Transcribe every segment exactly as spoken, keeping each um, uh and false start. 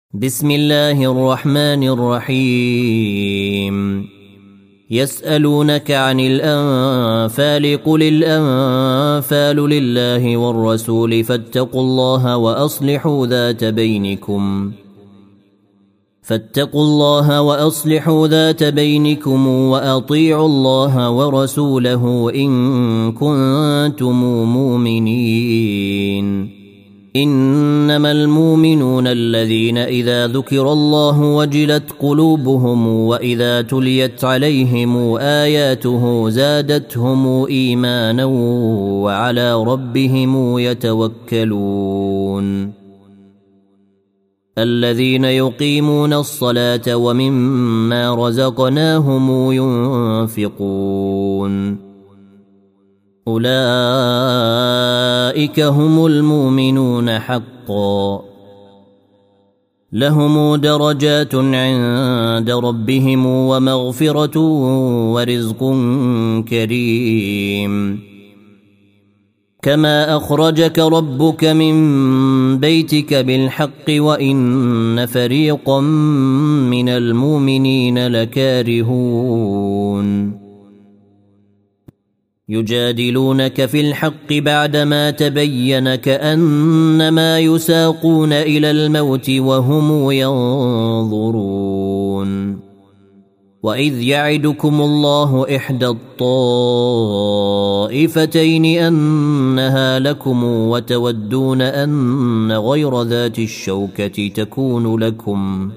بسم الله الرحمن الرحيم يسألونك عن الأنفال قل الأنفال لله والرسول فاتقوا الله وأصلحوا ذات بينكم فاتقوا الله وأصلحوا ذات بينكم وأطيعوا الله ورسوله إن كنتم مؤمنين إنما المؤمنون الذين إذا ذكر الله وجلت قلوبهم وإذا تليت عليهم آياته زادتهم إيمانا وعلى ربهم يتوكلون الذين يقيمون الصلاة ومما رزقناهم ينفقون أولئك هم المؤمنون حقا لهم درجات عند ربهم ومغفرة ورزق كريم كما أخرجك ربك من بيتك بالحق وإن فريقا من المؤمنين لكارهون يجادلونك في الحق بعدما تبين كأنما يساقون إلى الموت وهم ينظرون وإذ يعدكم الله إحدى الطائفتين أنها لكم وتودون أن غير ذات الشوكة تكون لكم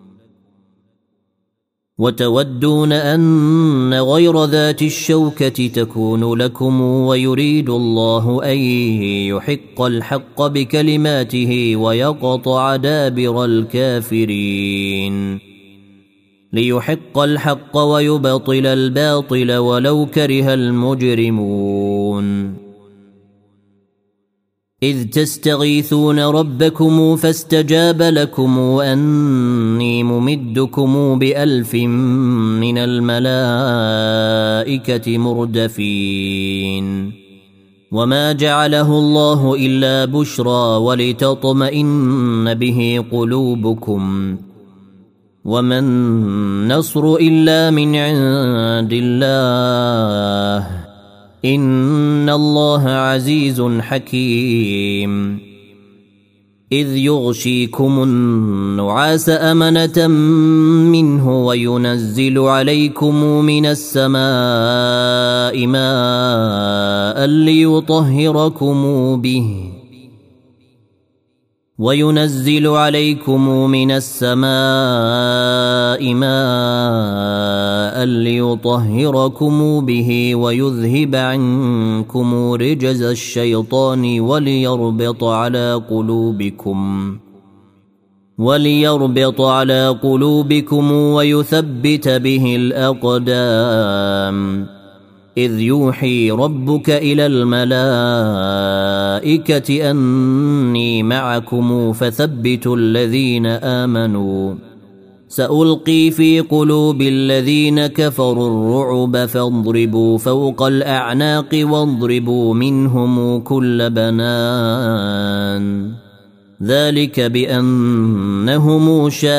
وتودون أن غير ذات الشوكة تكون لكم ويريد الله أن يحق الحق بكلماته ويقطع دابر الكافرين ليحق الحق ويبطل الباطل ولو كره المجرمون إذ تستغيثون ربكم فاستجاب لكم أني ممدكم بألف من الملائكة مردفين وما جعله الله إلا بشرى ولتطمئن به قلوبكم وما النصر إلا من عند الله إن الله عزيز حكيم إذ يغشيكم النعاس أمنة منه وينزل عليكم من السماء ماء ليطهركم به وينزل عليكم من السماء ماء ليطهركم به ويذهب عنكم رجز الشيطان وليربط على قلوبكم وليربط على قلوبكم ويثبت به الأقدام إذ يوحي ربك إلى الملائكة أني معكم فثبتوا الذين آمنوا سألقي في قلوب الذين كفروا الرعب فاضربوا فوق الأعناق واضربوا منهم كل بنان ذلك بأنهم شاقوا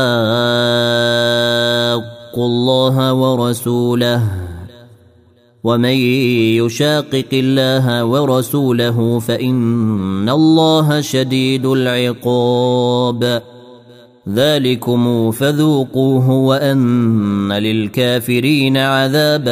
الله ورسوله ومن يشاقق الله ورسوله فإن الله شديد العقاب ذلكم فذوقوه وأن للكافرين عذاب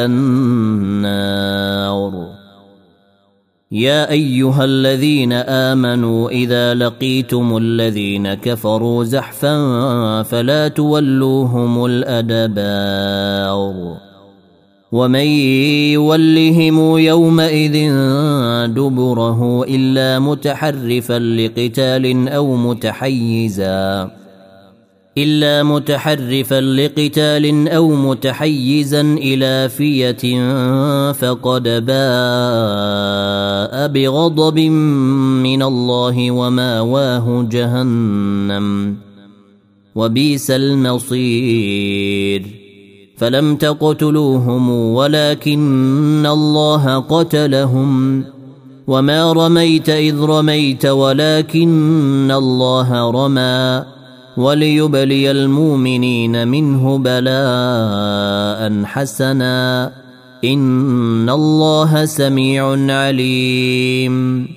النار يا أيها الذين آمنوا إذا لقيتم الذين كفروا زحفا فلا تولوهم الأدبار ومن يولهم يومئذ دبره إلا متحرفا لقتال أو متحيزا إلا متحرفا لقتال أو متحيزا إلى فئة فقد باء بغضب من الله وماواه جهنم وبئس المصير فلم تقتلوهم ولكن الله قتلهم وما رميت إذ رميت ولكن الله رمى وليبلي المؤمنين منه بلاء حسنا إن الله سميع عليم.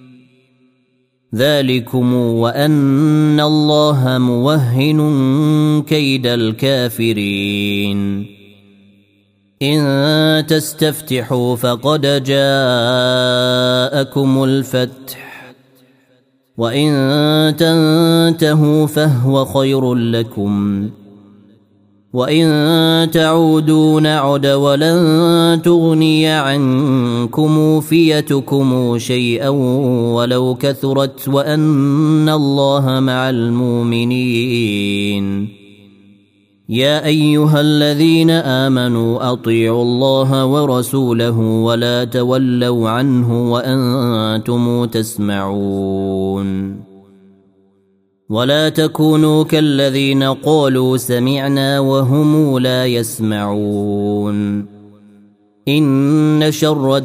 ذلكم وأن الله موهن كيد الكافرين. إن تستفتحوا فقد جاءكم الفتح وإن تنتهوا فهو خير لكم وإن تعودوا نعد ولن تغني عنكم فيتكم شيئا ولو كثرت وأن الله مع المؤمنين. يا أيها الذين آمنوا أطيعوا الله ورسوله ولا تولوا عنه وأنتم تسمعون. ولا تكونوا كالذين قالوا سمعنا وهم لا يسمعون. إن شر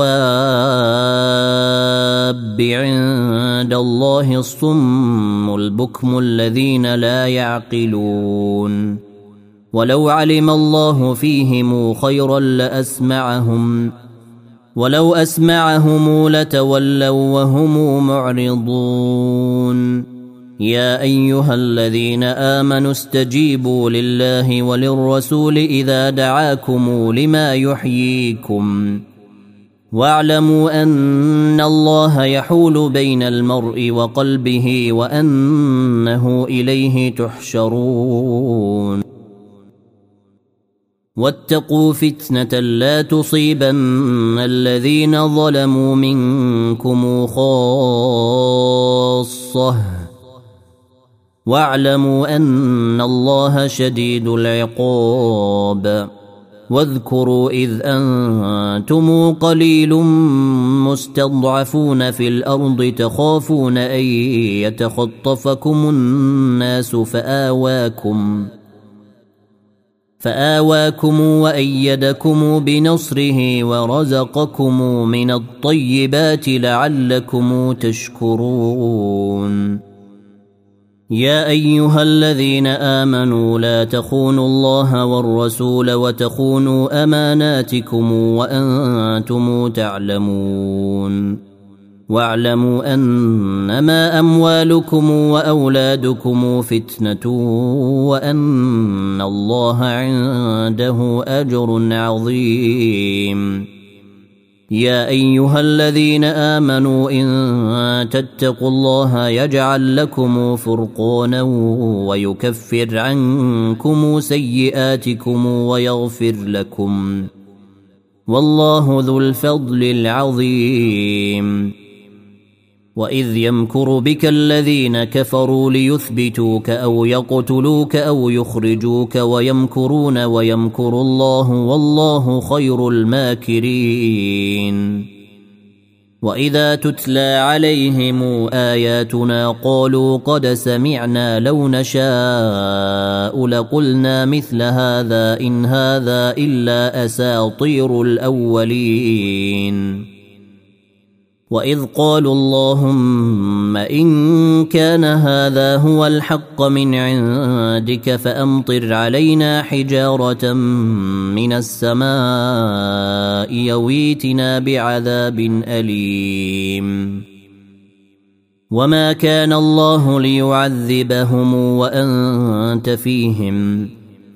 الدواب عند الله الصم البكم الذين لا يعقلون. ولو علم الله فيهم خيرا لأسمعهم ولو أسمعهم لتولوا وهم معرضون. يا أيها الذين آمنوا استجيبوا لله وللرسول إذا دعاكم لما يحييكم واعلموا أن الله يحول بين المرء وقلبه وأنه إليه تحشرون. واتقوا فتنة لا تصيبن الذين ظلموا منكم خاصة واعلموا أن الله شديد العقاب. واذكروا إذ أنتم قليل مستضعفون في الأرض تخافون أن يتخطفكم الناس فآواكم فآواكم وأيدكم بنصره ورزقكم من الطيبات لعلكم تشكرون. يا أيها الذين آمنوا لا تخونوا الله والرسول وتخونوا أماناتكم وأنتم تعلمون. واعلموا أنما أموالكم وأولادكم فتنة وأن الله عنده أجر عظيم. يا أيها الذين آمنوا إن تتقوا الله يجعل لكم فرقانا ويكفر عنكم سيئاتكم ويغفر لكم والله ذو الفضل العظيم. وإذ يمكر بك الذين كفروا ليثبتوك أو يقتلوك أو يخرجوك ويمكرون ويمكر الله والله خير الماكرين. وإذا تتلى عليهم آياتنا قالوا قد سمعنا لو نشاء لقلنا مثل هذا إن هذا إلا أساطير الأولين. وإذ قالوا اللهم إن كان هذا هو الحق من عندك فأمطر علينا حجارة من السماء يويتنا بعذاب أليم. وما كان الله ليعذبهم وأنت فيهم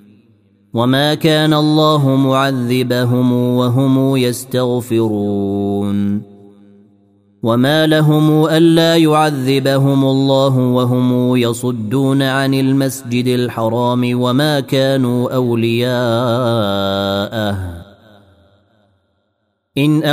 وما كان الله معذبهم وهم يستغفرون. وما لهم ألا يعذبهم الله وهم يصدون عن المسجد الحرام وما كانوا أولياءه إن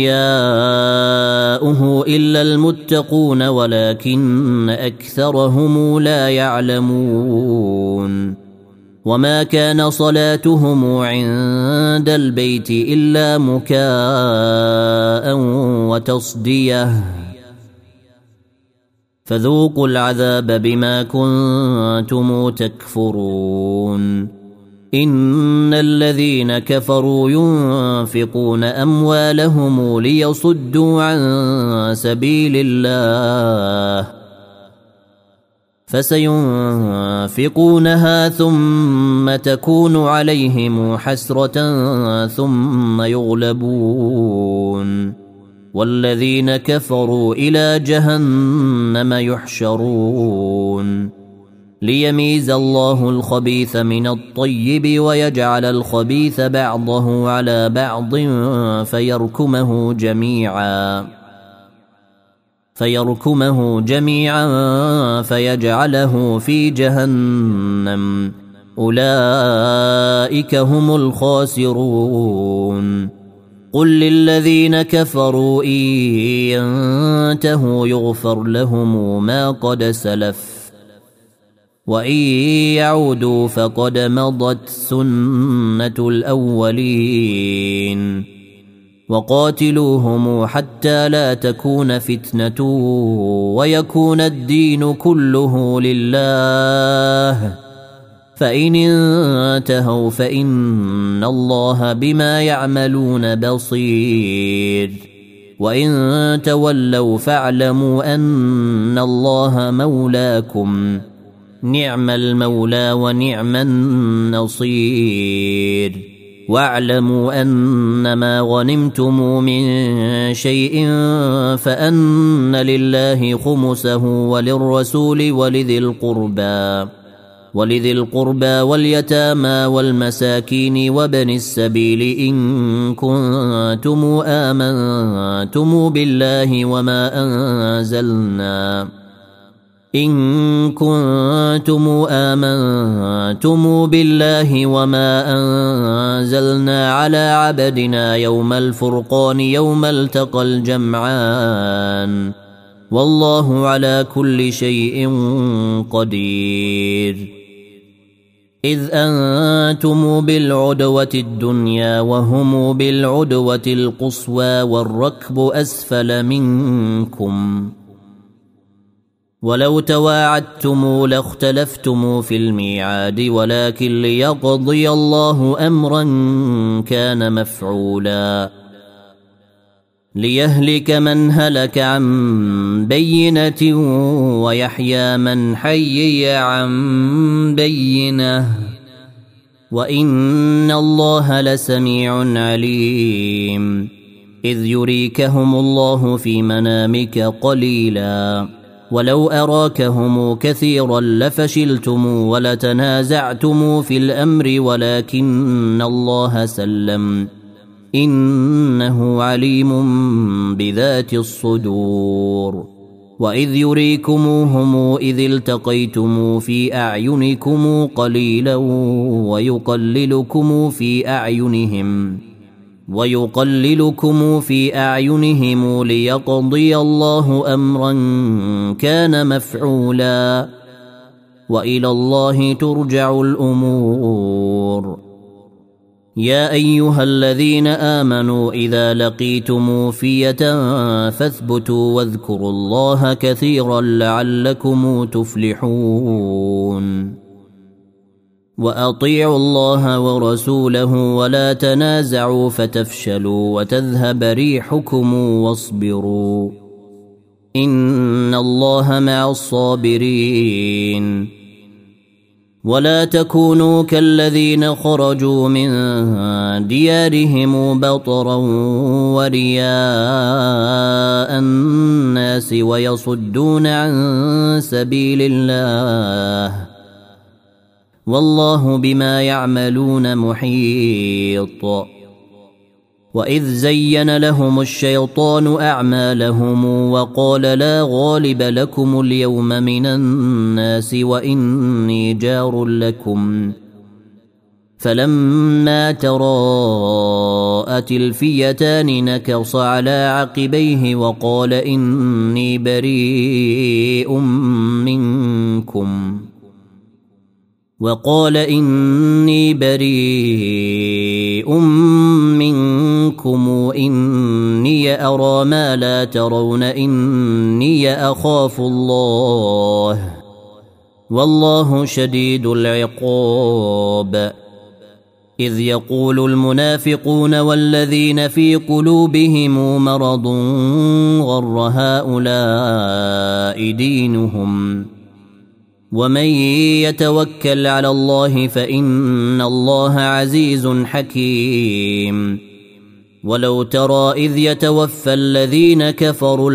أولياؤه إلا المتقون ولكن أكثرهم لا يعلمون. وما كان صلاتهم عند البيت إلا مكاء وتصدية فذوقوا العذاب بما كنتم تكفرون. إن الذين كفروا ينفقون أموالهم ليصدوا عن سبيل الله فسينفقونها ثم تكون عليهم حسرة ثم يغلبون والذين كفروا إلى جهنم يحشرون ليميز الله الخبيث من الطيب ويجعل الخبيث بعضه على بعض فيركمه جميعا فيركمه جميعا فيجعله في جهنم أولئك هم الخاسرون قل للذين كفروا إن ينتهوا يغفر لهم ما قد سلف وإن يعودوا فقد مضت سنة الأولين وقاتلوهم حتى لا تكون فتنة ويكون الدين كله لله فإن انتهوا فإن الله بما يعملون بصير وإن تولوا فاعلموا أن الله مولاكم نعم المولى ونعم النصير واعلموا أنما غنمتم من شيء فأن لله خمسه وللرسول ولذي القربى ولذي القربى واليتامى والمساكين وابن السبيل إن كنتم آمنتم بالله وما أنزلنا إن كنتم آمنتم بالله وما أنزلنا على عبدنا يوم الفرقان يوم التقى الجمعان والله على كل شيء قدير إذ أنتم بالعدوة الدنيا وهم بالعدوة القصوى والركب أسفل منكم ولو تواعدتم لاختلفتم في الميعاد ولكن ليقضي الله أمرا كان مفعولا ليهلك من هلك عن بينة ويحيى من حي عن بينة وإن الله لسميع عليم إذ يريكهم الله في منامك قليلا ولو أراكهم كثيرا لفشلتم ولتنازعتم في الأمر ولكن الله سلم إنه عليم بذات الصدور وإذ يريكموهم إذ التقيتم في أعينكم قليلا ويقللكم في أعينهم ويقللكم في أعينهم ليقضي الله أمرا كان مفعولا وإلى الله ترجع الأمور يا أيها الذين آمنوا إذا لقيتم فئة فاثبتوا واذكروا الله كثيرا لعلكم تفلحون وأطيعوا الله ورسوله ولا تنازعوا فتفشلوا وتذهب ريحكم واصبروا إن الله مع الصابرين ولا تكونوا كالذين خرجوا من ديارهم بطرا ورياء الناس ويصدون عن سبيل الله والله بما يعملون محيط وإذ زين لهم الشيطان أعمالهم وقال لا غالب لكم اليوم من الناس وإني جار لكم فلما تراءت الفئتان نكص على عقبيه وقال إني بريء منكم وقال إني بريء منكم إني أرى ما لا ترون إني أخاف الله والله شديد العقاب إذ يقول المنافقون والذين في قلوبهم مرض غر هؤلاء دينهم ومن يتوكل على الله فإن الله عزيز حكيم ولو ترى إذ يتوفى الذين كفروا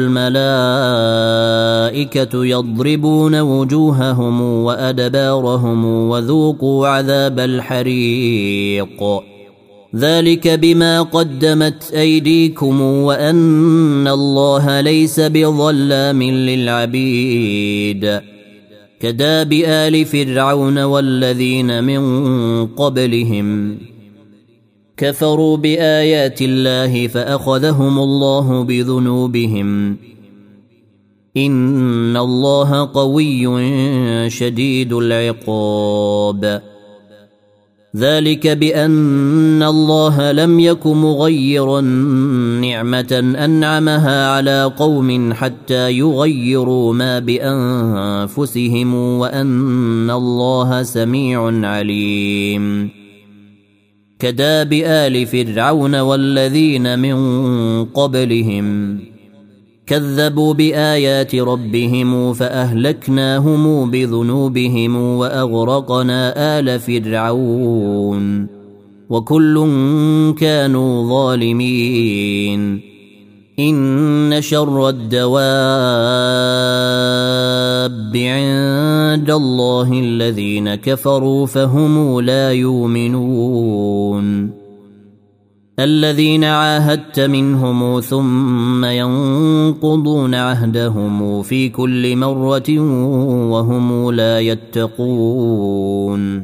الملائكة يضربون وجوههم وأدبارهم وذوقوا عذاب الحريق ذلك بما قدمت أيديكم وأن الله ليس بظلام للعبيد كداب آل فرعون والذين من قبلهم كفروا بآيات الله فأخذهم الله بذنوبهم إن الله قوي شديد العقاب ذلك بأن الله لم يك مغيرا نعمة أنعمها على قوم حتى يغيروا ما بأنفسهم وأن الله سميع عليم كداب آل فرعون والذين من قبلهم كذبوا بآيات ربهم فأهلكناهم بذنوبهم وأغرقنا آل فرعون وكل كانوا ظالمين إن شر الدواب عند الله الذين كفروا فهم لا يؤمنون الذين عاهدت منهم ثم ينقضون عهدهم في كل مرة وهم لا يتقون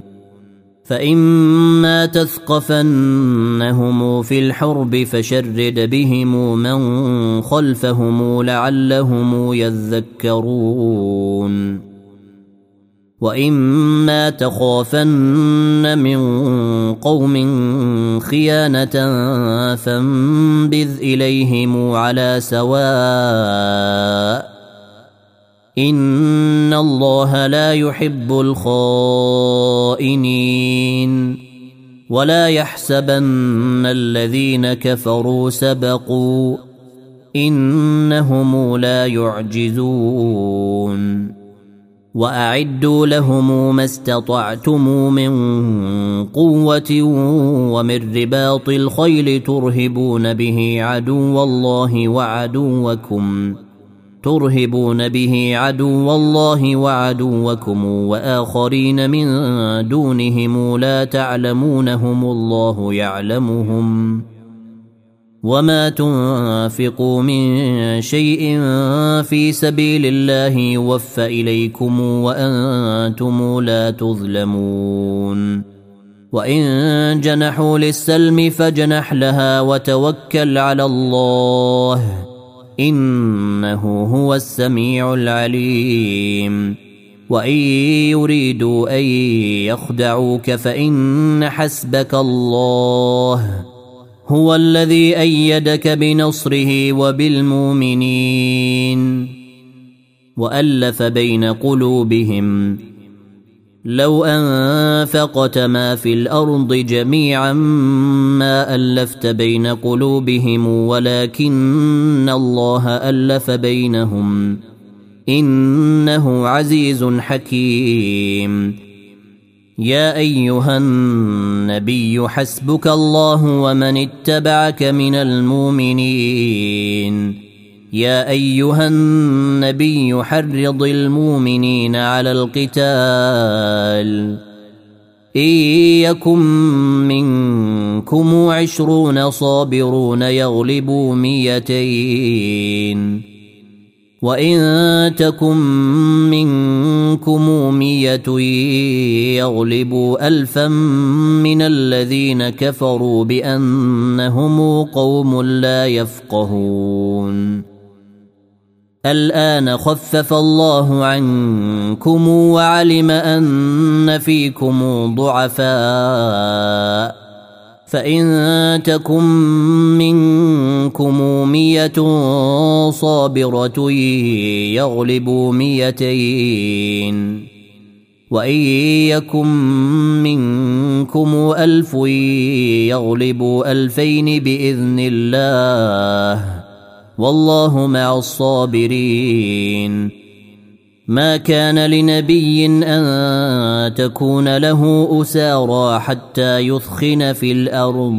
فإما تثقفنهم في الحرب فشرد بهم من خلفهم لعلهم يذكرون وإما تخافن من قوم خيانة فانبذ إليهم على سواء إن الله لا يحب الخائنين ولا يحسبن الذين كفروا سبقوا إنهم لا يعجزون وأعدوا لهم ما استطعتم من قوة ومن رباط الخيل ترهبون به عدو الله وعدوكم ترهبون به عدو الله وعدوكم وآخرين من دونهم لا تعلمونهم الله يعلمهم وما تنفقوا من شيء في سبيل الله يوفى إليكم وأنتم لا تظلمون وإن جنحوا للسلم فاجنح لها وتوكل على الله إنه هو السميع العليم وإن يريدوا أن يخدعوك فإن حسبك الله هو الذي أيدك بنصره وبالمؤمنين وألف بين قلوبهم لو أنفقت ما في الأرض جميعا ما ألفت بين قلوبهم ولكن الله ألف بينهم إنه عزيز حكيم يا أيها النبي حسبك الله ومن اتبعك من المؤمنين يا أيها النبي حرض المؤمنين على القتال إن يكن منكم عشرون صابرون يغلبوا مئتين وإن تكن منكم مية يغلبوا ألفا من الذين كفروا بأنهم قوم لا يفقهون الآن خفف الله عنكم وعلم أن فيكم ضعفاء فإن تكن منكم مية صابرة يغلبوا ميتين وإن يكن منكم ألف يغلبوا ألفين بإذن الله والله مع الصابرين ما كان لنبي أن تكون له أسارى حتى يثخن في الأرض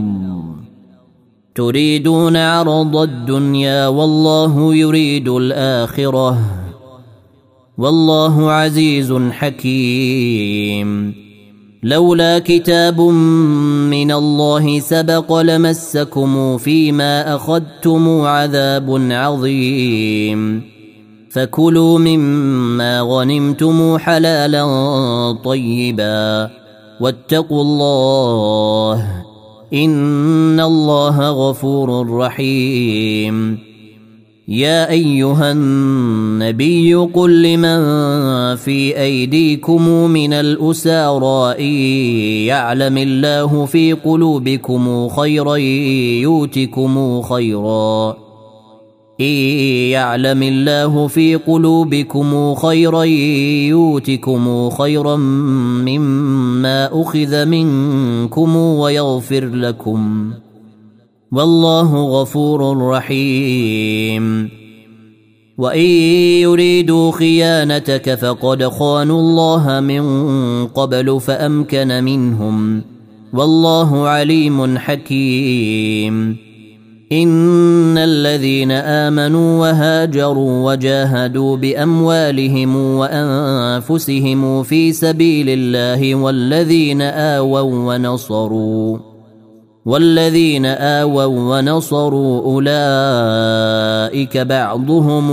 تريدون عرض الدنيا والله يريد الآخرة والله عزيز حكيم لولا كتاب من الله سبق لمسكم فيما أخذتم عذاب عظيم فكلوا مما غنمتم حلالا طيبا واتقوا الله إن الله غفور رحيم يا أيها النبي قل لمن في أيديكم من الأسارى إن يعلم الله في قلوبكم خيرا يؤتكم خيرا إن يعلم الله في قلوبكم خيرا يؤتكم خيرا مما أخذ منكم ويغفر لكم والله غفور رحيم وإن يريدوا خيانتك فقد خانوا الله من قبل فأمكن منهم والله عليم حكيم إن الذين آمنوا وهاجروا وجاهدوا بأموالهم وأنفسهم في سبيل الله والذين آووا ونصروا والذين آووا ونصروا أولئك بعضهم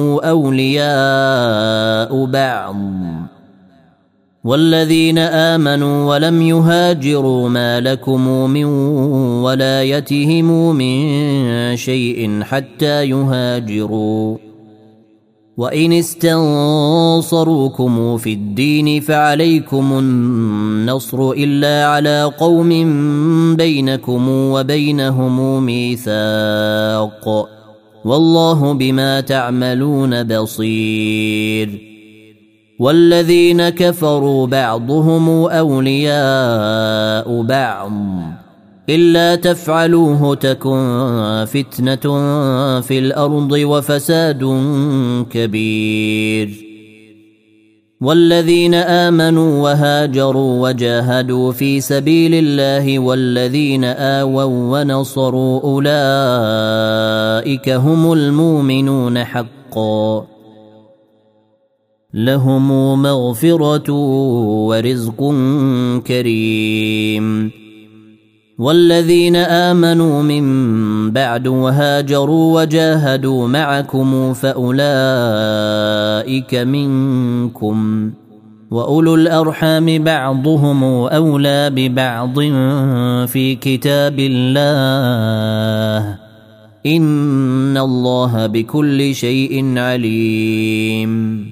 أولياء بعض والذين آمنوا ولم يهاجروا ما لكم من ولايتهم من شيء حتى يهاجروا وإن استنصروكم في الدين فعليكم النصر إلا على قوم بينكم وبينهم ميثاق والله بما تعملون بصير والذين كفروا بعضهم أولياء بعض إلا تفعلوه تكن فتنة في الأرض وفساد كبير والذين آمنوا وهاجروا وجاهدوا في سبيل الله والذين آووا ونصروا أولئك هم المؤمنون حقا لهم مغفرة ورزق كريم والذين آمنوا من بعد وهاجروا وجاهدوا معكم فأولئك منكم وأولو الأرحام بعضهم أولى ببعض في كتاب الله إن الله بكل شيء عليم